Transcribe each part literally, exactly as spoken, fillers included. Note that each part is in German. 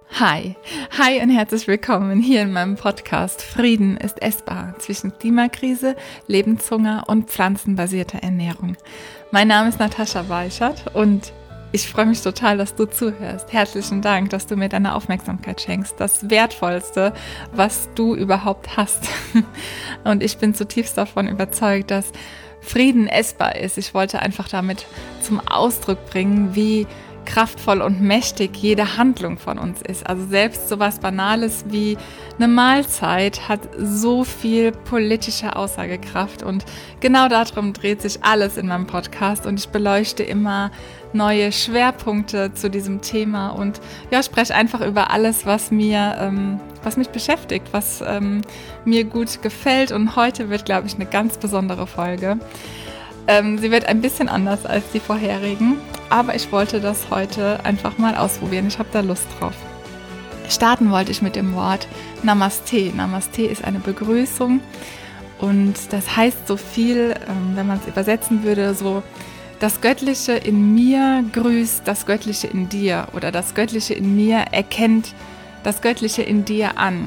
Hi, hi und herzlich willkommen hier in meinem Podcast Frieden ist essbar zwischen Klimakrise, Lebenshunger und pflanzenbasierter Ernährung. Mein Name ist Natascha Weichert und ich freue mich total, dass du zuhörst. Herzlichen Dank, dass du mir deine Aufmerksamkeit schenkst. Das Wertvollste, was du überhaupt hast. Und ich bin zutiefst davon überzeugt, dass Frieden essbar ist. Ich wollte einfach damit zum Ausdruck bringen, wie kraftvoll und mächtig jede Handlung von uns ist. Also selbst sowas Banales wie eine Mahlzeit hat so viel politische Aussagekraft und genau darum dreht sich alles in meinem Podcast und ich beleuchte immer neue Schwerpunkte zu diesem Thema und ja, spreche einfach über alles, was mir, ähm, was mich beschäftigt, was ähm, mir gut gefällt und heute wird, glaube ich, eine ganz besondere Folge. Ähm, sie wird ein bisschen anders als die vorherigen, aber ich wollte das heute einfach mal ausprobieren. Ich habe da Lust drauf. Starten wollte ich mit dem Wort Namaste. Namaste ist eine Begrüßung und das heißt so viel, ähm, wenn man es übersetzen würde, so das Göttliche in mir grüßt das Göttliche in dir oder das Göttliche in mir erkennt das Göttliche in dir an.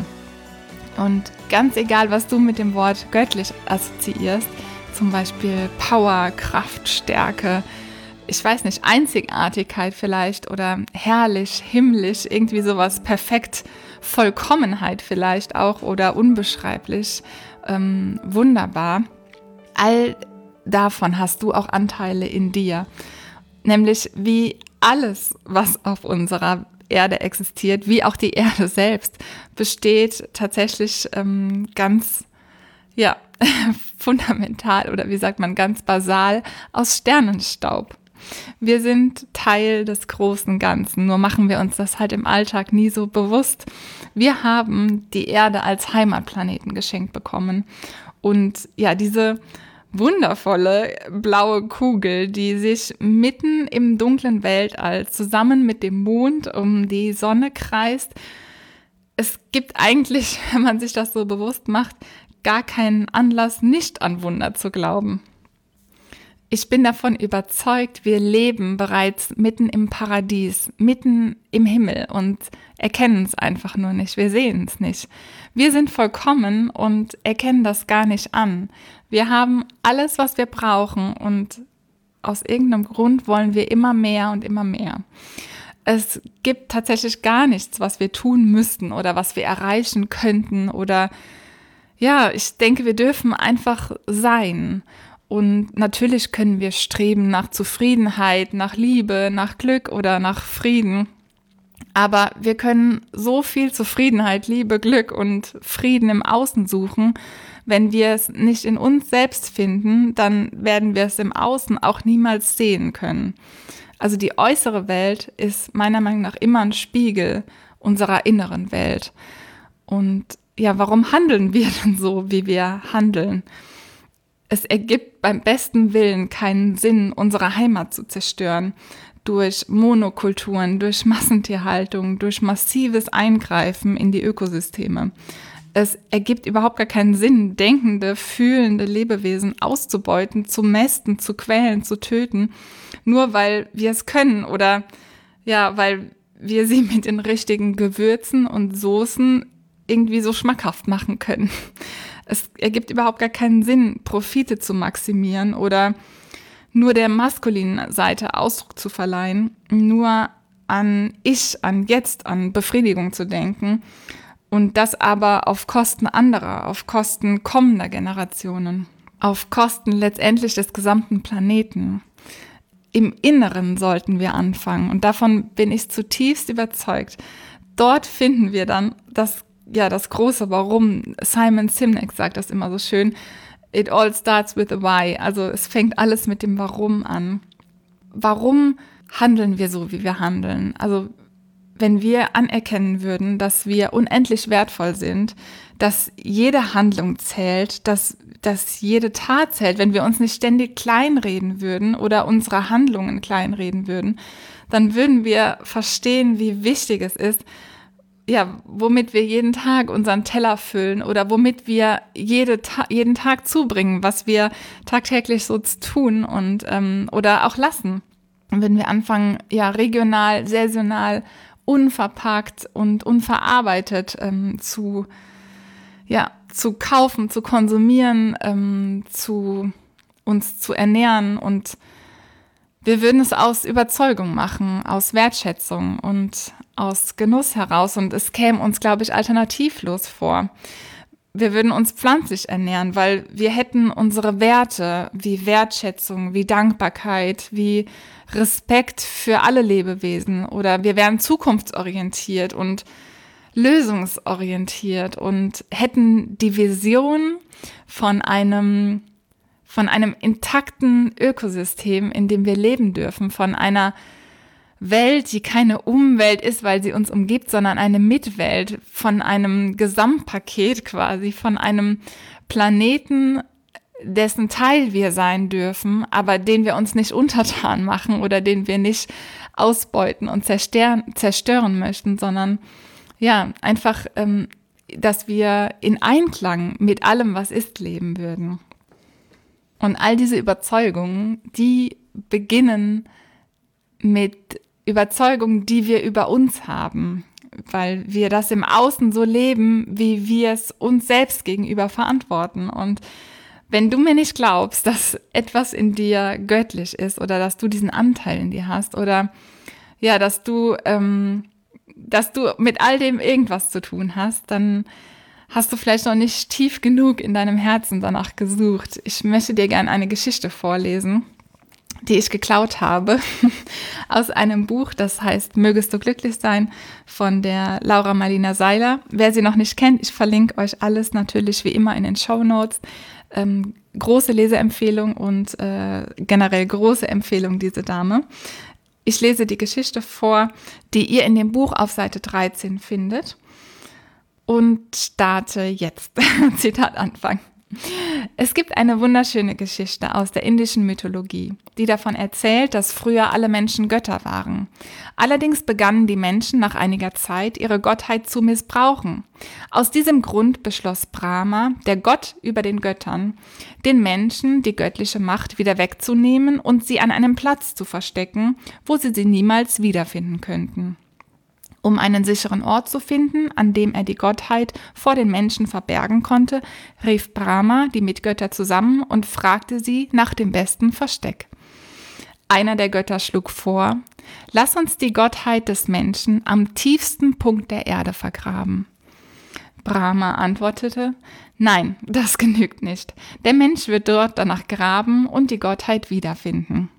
Und ganz egal, was du mit dem Wort göttlich assoziierst, zum Beispiel Power, Kraft, Stärke, ich weiß nicht, Einzigartigkeit vielleicht oder herrlich, himmlisch, irgendwie sowas, perfekt, Vollkommenheit vielleicht auch oder unbeschreiblich, ähm, wunderbar. All davon hast du auch Anteile in dir, nämlich wie alles, was auf unserer Erde existiert, wie auch die Erde selbst, besteht tatsächlich ähm, ganz, ja, fundamental oder wie sagt man, ganz basal aus Sternenstaub. Wir sind Teil des großen Ganzen, nur machen wir uns das halt im Alltag nie so bewusst. Wir haben die Erde als Heimatplaneten geschenkt bekommen und ja, diese wundervolle blaue Kugel, die sich mitten im dunklen Weltall zusammen mit dem Mond um die Sonne kreist. Es gibt eigentlich, wenn man sich das so bewusst macht, gar keinen Anlass, nicht an Wunder zu glauben. Ich bin davon überzeugt, wir leben bereits mitten im Paradies, mitten im Himmel und erkennen es einfach nur nicht, wir sehen es nicht. Wir sind vollkommen und erkennen das gar nicht an. Wir haben alles, was wir brauchen und aus irgendeinem Grund wollen wir immer mehr und immer mehr. Es gibt tatsächlich gar nichts, was wir tun müssten oder was wir erreichen könnten oder ja, ich denke, wir dürfen einfach sein. Und natürlich können wir streben nach Zufriedenheit, nach Liebe, nach Glück oder nach Frieden. Aber wir können so viel Zufriedenheit, Liebe, Glück und Frieden im Außen suchen. Wenn wir es nicht in uns selbst finden, dann werden wir es im Außen auch niemals sehen können. Also die äußere Welt ist meiner Meinung nach immer ein Spiegel unserer inneren Welt. Und ja, warum handeln wir denn so, wie wir handeln? Es ergibt beim besten Willen keinen Sinn, unsere Heimat zu zerstören, durch Monokulturen, durch Massentierhaltung, durch massives Eingreifen in die Ökosysteme. Es ergibt überhaupt gar keinen Sinn, denkende, fühlende Lebewesen auszubeuten, zu mästen, zu quälen, zu töten, nur weil wir es können oder ja, weil wir sie mit den richtigen Gewürzen und Soßen irgendwie so schmackhaft machen können. Es ergibt überhaupt gar keinen Sinn, Profite zu maximieren oder nur der maskulinen Seite Ausdruck zu verleihen, nur an Ich, an Jetzt, an Befriedigung zu denken und das aber auf Kosten anderer, auf Kosten kommender Generationen, auf Kosten letztendlich des gesamten Planeten. Im Inneren sollten wir anfangen und davon bin ich zutiefst überzeugt. Dort finden wir dann das Ja, das große Warum. Simon Sinek sagt das immer so schön. It all starts with a why. Also es fängt alles mit dem Warum an. Warum handeln wir so, wie wir handeln? Also wenn wir anerkennen würden, dass wir unendlich wertvoll sind, dass jede Handlung zählt, dass, dass jede Tat zählt, wenn wir uns nicht ständig kleinreden würden oder unsere Handlungen kleinreden würden, dann würden wir verstehen, wie wichtig es ist, ja, womit wir jeden Tag unseren Teller füllen oder womit wir jede Ta- jeden Tag zubringen, was wir tagtäglich so tun und ähm, oder auch lassen. Und wenn wir anfangen, ja, regional, saisonal unverpackt und unverarbeitet ähm, zu, ja, zu kaufen, zu konsumieren, ähm, zu uns zu ernähren. Und wir würden es aus Überzeugung machen, aus Wertschätzung und aus Genuss heraus. Und es käme uns, glaube ich, alternativlos vor. Wir würden uns pflanzlich ernähren, weil wir hätten unsere Werte wie Wertschätzung, wie Dankbarkeit, wie Respekt für alle Lebewesen, oder wir wären zukunftsorientiert und lösungsorientiert und hätten die Vision von einem, von einem intakten Ökosystem, in dem wir leben dürfen, von einer Welt, die keine Umwelt ist, weil sie uns umgibt, sondern eine Mitwelt, von einem Gesamtpaket quasi, von einem Planeten, dessen Teil wir sein dürfen, aber den wir uns nicht untertan machen oder den wir nicht ausbeuten und zerstören, zerstören möchten, sondern ja, einfach, ähm, dass wir in Einklang mit allem, was ist, leben würden. Und all diese Überzeugungen, die beginnen mit Überzeugungen, die wir über uns haben, weil wir das im Außen so leben, wie wir es uns selbst gegenüber verantworten. Und wenn du mir nicht glaubst, dass etwas in dir göttlich ist oder dass du diesen Anteil in dir hast oder ja, dass du, ähm, dass du mit all dem irgendwas zu tun hast, dann hast du vielleicht noch nicht tief genug in deinem Herzen danach gesucht. Ich möchte dir gerne eine Geschichte vorlesen, die ich geklaut habe aus einem Buch, das heißt Mögest du glücklich sein, von der Laura Marlina Seiler. Wer sie noch nicht kennt, ich verlinke euch alles natürlich wie immer in den Shownotes. Ähm, große Leseempfehlung und äh, generell große Empfehlung, diese Dame. Ich lese die Geschichte vor, die ihr in dem Buch auf Seite dreizehn findet und starte jetzt. Zitat Anfang. Es gibt eine wunderschöne Geschichte aus der indischen Mythologie, die davon erzählt, dass früher alle Menschen Götter waren. Allerdings begannen die Menschen nach einiger Zeit, ihre Gottheit zu missbrauchen. Aus diesem Grund beschloss Brahma, der Gott über den Göttern, den Menschen die göttliche Macht wieder wegzunehmen und sie an einem Platz zu verstecken, wo sie sie niemals wiederfinden könnten. Um einen sicheren Ort zu finden, an dem er die Gottheit vor den Menschen verbergen konnte, rief Brahma die Mitgötter zusammen und fragte sie nach dem besten Versteck. Einer der Götter schlug vor: Lass uns die Gottheit des Menschen am tiefsten Punkt der Erde vergraben. Brahma antwortete: Nein, das genügt nicht. Der Mensch wird dort danach graben und die Gottheit wiederfinden.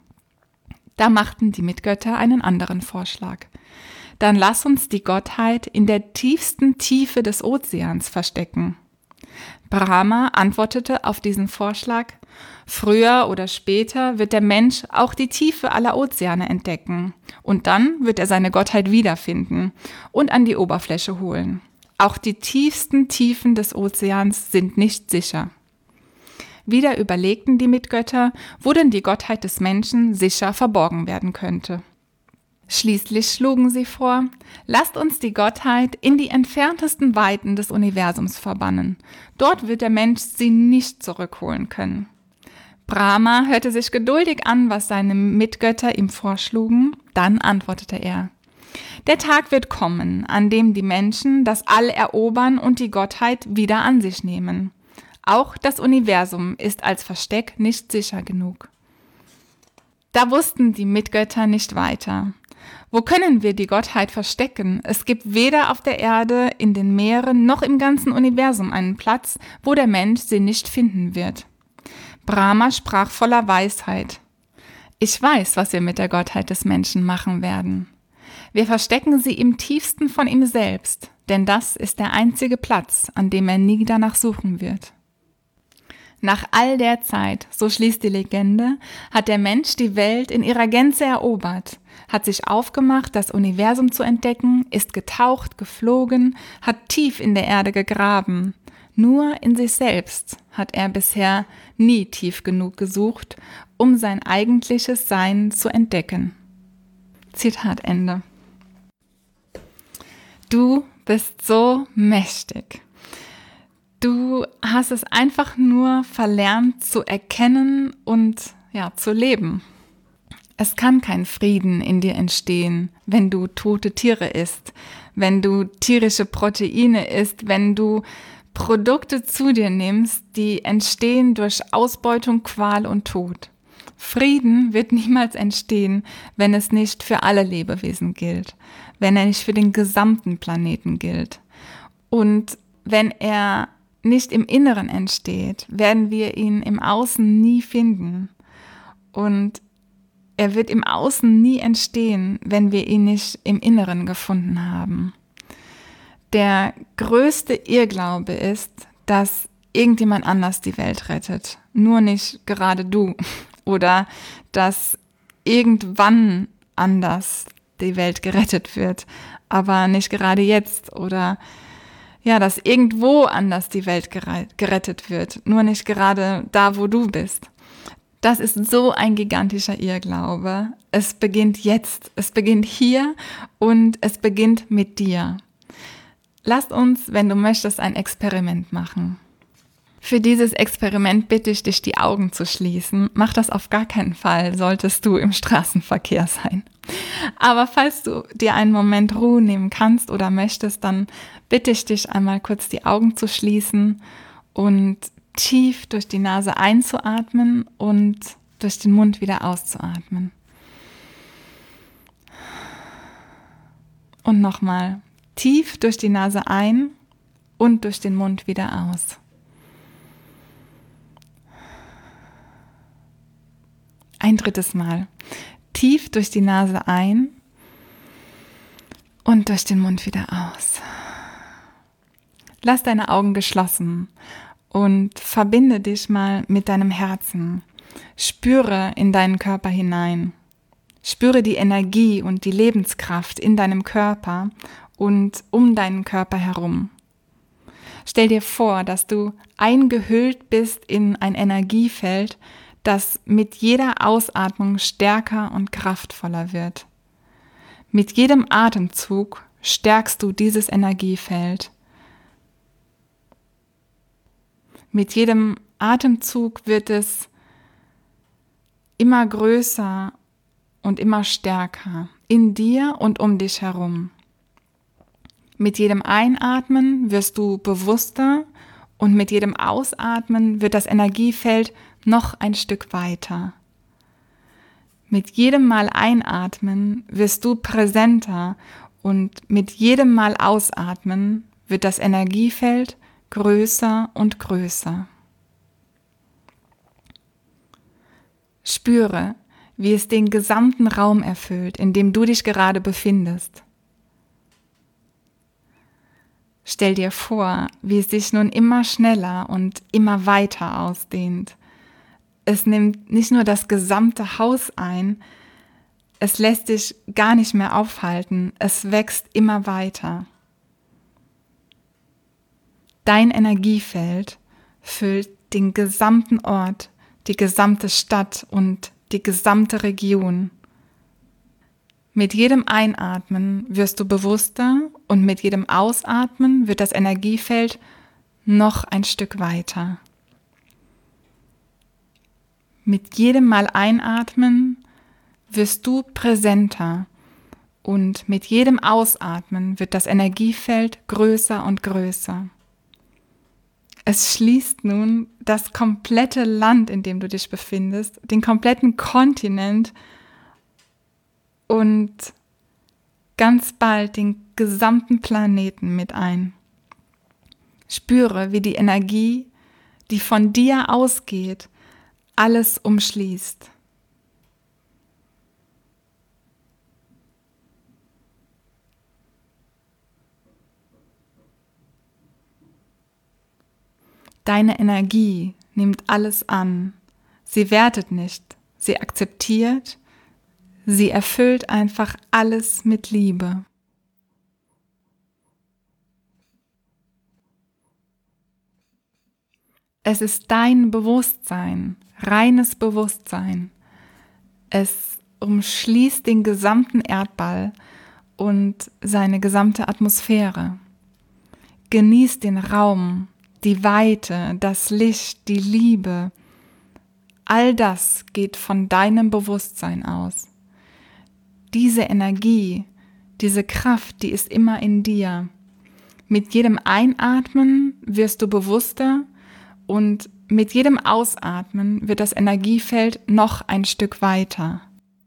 Da machten die Mitgötter einen anderen Vorschlag. Dann lass uns die Gottheit in der tiefsten Tiefe des Ozeans verstecken. Brahma antwortete auf diesen Vorschlag: Früher oder später wird der Mensch auch die Tiefe aller Ozeane entdecken und dann wird er seine Gottheit wiederfinden und an die Oberfläche holen. Auch die tiefsten Tiefen des Ozeans sind nicht sicher. Wieder überlegten die Mitgötter, wo denn die Gottheit des Menschen sicher verborgen werden könnte. Schließlich schlugen sie vor: Lasst uns die Gottheit in die entferntesten Weiten des Universums verbannen. Dort wird der Mensch sie nicht zurückholen können. Brahma hörte sich geduldig an, was seine Mitgötter ihm vorschlugen. Dann antwortete er: Der Tag wird kommen, an dem die Menschen das All erobern und die Gottheit wieder an sich nehmen. Auch das Universum ist als Versteck nicht sicher genug. Da wussten die Mitgötter nicht weiter. Wo können wir die Gottheit verstecken? Es gibt weder auf der Erde, in den Meeren, noch im ganzen Universum einen Platz, wo der Mensch sie nicht finden wird. Brahma sprach voller Weisheit: Ich weiß, was wir mit der Gottheit des Menschen machen werden. Wir verstecken sie im tiefsten von ihm selbst, denn das ist der einzige Platz, an dem er nie danach suchen wird. Nach all der Zeit, so schließt die Legende, hat der Mensch die Welt in ihrer Gänze erobert, hat sich aufgemacht, das Universum zu entdecken, ist getaucht, geflogen, hat tief in der Erde gegraben. Nur in sich selbst hat er bisher nie tief genug gesucht, um sein eigentliches Sein zu entdecken. Zitat Ende. Du bist so mächtig. Du hast es einfach nur verlernt zu erkennen und ja, zu leben. Es kann kein Frieden in dir entstehen, wenn du tote Tiere isst, wenn du tierische Proteine isst, wenn du Produkte zu dir nimmst, die entstehen durch Ausbeutung, Qual und Tod. Frieden wird niemals entstehen, wenn es nicht für alle Lebewesen gilt, wenn er nicht für den gesamten Planeten gilt. Und wenn er nicht im Inneren entsteht, werden wir ihn im Außen nie finden. Und er wird im Außen nie entstehen, wenn wir ihn nicht im Inneren gefunden haben. Der größte Irrglaube ist, dass irgendjemand anders die Welt rettet, nur nicht gerade du. Oder dass irgendwann anders die Welt gerettet wird, aber nicht gerade jetzt. Oder ja, dass irgendwo anders die Welt gerettet wird, nur nicht gerade da, wo du bist. Das ist so ein gigantischer Irrglaube. Es beginnt jetzt, es beginnt hier und es beginnt mit dir. Lass uns, wenn du möchtest, ein Experiment machen. Für dieses Experiment bitte ich dich, die Augen zu schließen. Mach das auf gar keinen Fall, solltest du im Straßenverkehr sein. Aber falls du dir einen Moment Ruhe nehmen kannst oder möchtest, dann bitte ich dich, einmal kurz die Augen zu schließen und tief durch die Nase einzuatmen und durch den Mund wieder auszuatmen. Und nochmal tief durch die Nase ein und durch den Mund wieder aus. Ein drittes Mal. Tief durch die Nase ein und durch den Mund wieder aus. Lass deine Augen geschlossen und verbinde dich mal mit deinem Herzen. Spüre in deinen Körper hinein. Spüre die Energie und die Lebenskraft in deinem Körper und um deinen Körper herum. Stell dir vor, dass du eingehüllt bist in ein Energiefeld, das mit jeder Ausatmung stärker und kraftvoller wird. Mit jedem Atemzug stärkst du dieses Energiefeld. Mit jedem Atemzug wird es immer größer und immer stärker in dir und um dich herum. Mit jedem Einatmen wirst du bewusster und mit jedem Ausatmen wird das Energiefeld noch ein Stück weiter. Mit jedem Mal einatmen wirst du präsenter und mit jedem Mal ausatmen wird das Energiefeld größer und größer. Spüre, wie es den gesamten Raum erfüllt, in dem du dich gerade befindest. Stell dir vor, wie es sich nun immer schneller und immer weiter ausdehnt. Es nimmt nicht nur das gesamte Haus ein, es lässt dich gar nicht mehr aufhalten, es wächst immer weiter. Dein Energiefeld füllt den gesamten Ort, die gesamte Stadt und die gesamte Region. Mit jedem Einatmen wirst du bewusster und mit jedem Ausatmen wird das Energiefeld noch ein Stück weiter. Mit jedem Mal einatmen wirst du präsenter und mit jedem Ausatmen wird das Energiefeld größer und größer. Es schließt nun das komplette Land, in dem du dich befindest, den kompletten Kontinent und ganz bald den gesamten Planeten mit ein. Spüre, wie die Energie, die von dir ausgeht, alles umschließt. Deine Energie nimmt alles an. Sie wertet nicht, sie akzeptiert, sie erfüllt einfach alles mit Liebe. Es ist dein Bewusstsein, reines Bewusstsein. Es umschließt den gesamten Erdball und seine gesamte Atmosphäre. Genieß den Raum, die Weite, das Licht, die Liebe. All das geht von deinem Bewusstsein aus. diese Energie, diese Kraft, die ist immer in dir. Mit jedem Einatmen wirst du bewusster und mit jedem Ausatmen wird das Energiefeld noch ein Stück weiter.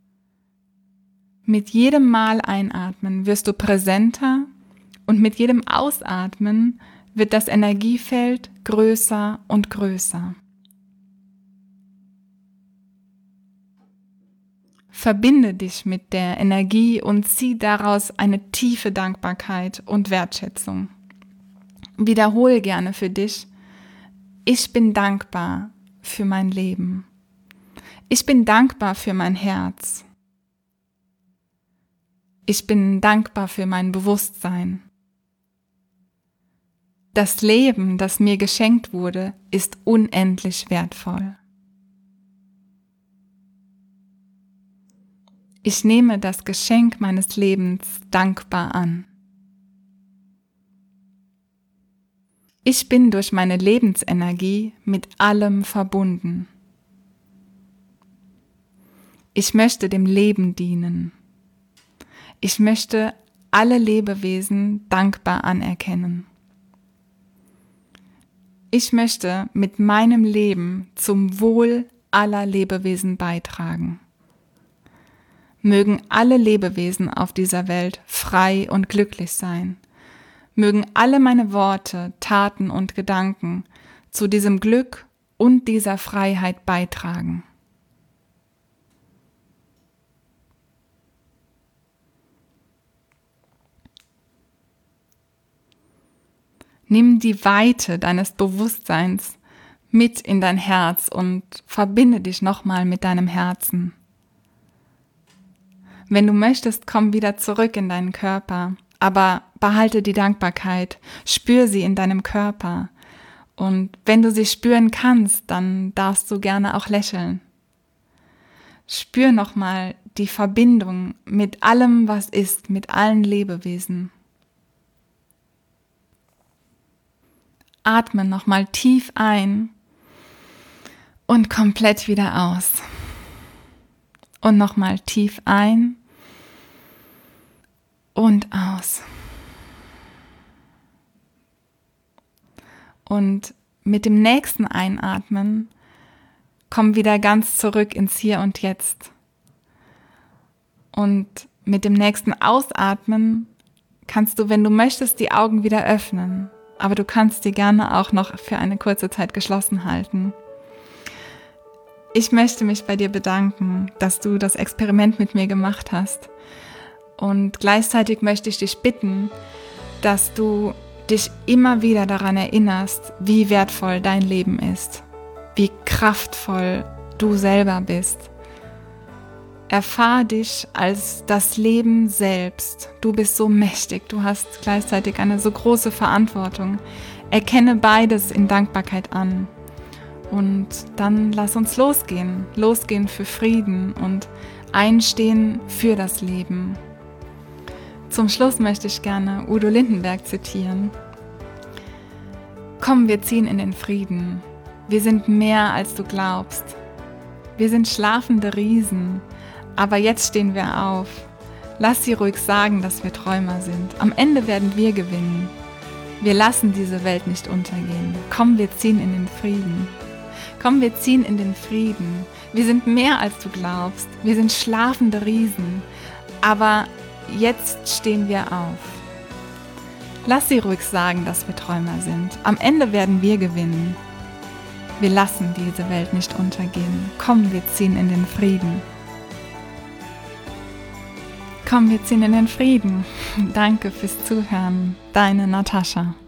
Mit jedem Mal einatmen wirst du präsenter und mit jedem Ausatmen wird das Energiefeld größer und größer. Verbinde dich mit der Energie und zieh daraus eine tiefe Dankbarkeit und Wertschätzung. Wiederhole gerne für dich: Ich bin dankbar für mein Leben. Ich bin dankbar für mein Herz. Ich bin dankbar für mein Bewusstsein. Das Leben, das mir geschenkt wurde, ist unendlich wertvoll. Ich nehme das Geschenk meines Lebens dankbar an. Ich bin durch meine Lebensenergie mit allem verbunden. Ich möchte dem Leben dienen. Ich möchte alle Lebewesen dankbar anerkennen. Ich möchte mit meinem Leben zum Wohl aller Lebewesen beitragen. Mögen alle Lebewesen auf dieser Welt frei und glücklich sein. Mögen alle meine Worte, Taten und Gedanken zu diesem Glück und dieser Freiheit beitragen. Nimm die Weite deines Bewusstseins mit in dein Herz und verbinde dich nochmal mit deinem Herzen. Wenn du möchtest, komm wieder zurück in deinen Körper, aber behalte die Dankbarkeit, spür sie in deinem Körper. Und wenn du sie spüren kannst, dann darfst du gerne auch lächeln. Spür nochmal die Verbindung mit allem, was ist, mit allen Lebewesen. Atme nochmal tief ein und komplett wieder aus. Und nochmal tief ein und aus. Und mit dem nächsten Einatmen komm wieder ganz zurück ins Hier und Jetzt. Und mit dem nächsten Ausatmen kannst du, wenn du möchtest, die Augen wieder öffnen. Aber du kannst die gerne auch noch für eine kurze Zeit geschlossen halten. Ich möchte mich bei dir bedanken, dass du das Experiment mit mir gemacht hast. Und gleichzeitig möchte ich dich bitten, dass du dich immer wieder daran erinnerst, wie wertvoll dein Leben ist, wie kraftvoll du selber bist. Erfahr dich als das Leben selbst. Du bist so mächtig, du hast gleichzeitig eine so große Verantwortung. Erkenne beides in Dankbarkeit an. Und dann lass uns losgehen. Losgehen für Frieden und einstehen für das Leben. Zum Schluss möchte ich gerne Udo Lindenberg zitieren. Komm, wir ziehen in den Frieden. Wir sind mehr, als du glaubst. Wir sind schlafende Riesen. Aber jetzt stehen wir auf. Lass sie ruhig sagen, dass wir Träumer sind. Am Ende werden wir gewinnen. Wir lassen diese Welt nicht untergehen. Komm, wir ziehen in den Frieden. Komm, wir ziehen in den Frieden. Wir sind mehr, als du glaubst. Wir sind schlafende Riesen. Aber jetzt stehen wir auf. Lass sie ruhig sagen, dass wir Träumer sind. Am Ende werden wir gewinnen. Wir lassen diese Welt nicht untergehen. Komm, wir ziehen in den Frieden. Komm, wir ziehen in den Frieden. Danke fürs Zuhören. Deine Natascha.